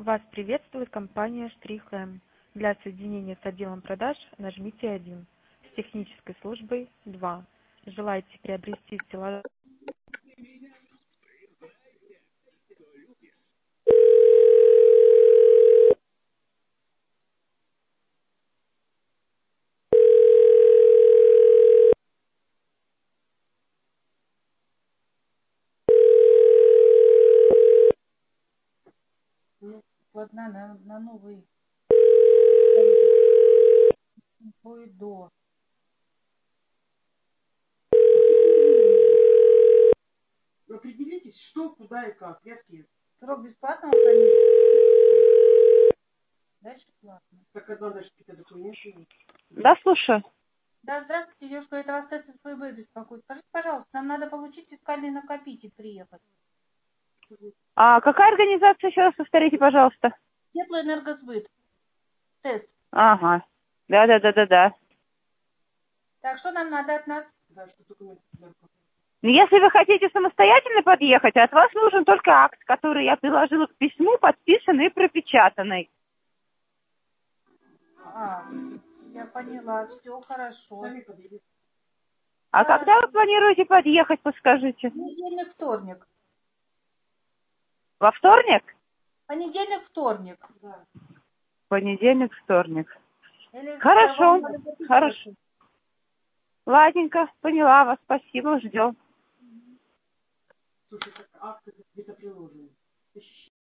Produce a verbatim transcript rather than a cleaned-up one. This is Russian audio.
Вас приветствует компания Штрих М. Для соединения с отделом продаж нажмите один. С технической службой два. Желаете приобрести стеллаж? Ну, ладно, на, на новый будет до. Определитесь, что, куда и как. Я съеду. Срок бесплатного хранения. Дальше платно. Так одна дальше какие-то документы. Да, слушаю. Да, здравствуйте, девушка, это вас тест СПБ беспокоит. Скажите, пожалуйста, нам надо получить фискальный накопитель, приехать. А какая организация, еще раз повторите, пожалуйста? Теплоэнергосбыт. Тест. Ага. Да-да-да-да-да. Так, что нам надо от нас? Да, что документы. Ну, если вы хотите самостоятельно подъехать, от вас нужен только акт, который я приложила к письму, подписанный и пропечатанный. А, я поняла, все хорошо. Сами подъедете. А Да, когда вы планируете подъехать, подскажите? понедельник, вторник. Во вторник? Понедельник, вторник. Да. Понедельник, вторник. Или э, вам Хорошо, надо записываться? хорошо. Ладненько, поняла вас, спасибо, ждем. Слушай, так акты где-то приложены.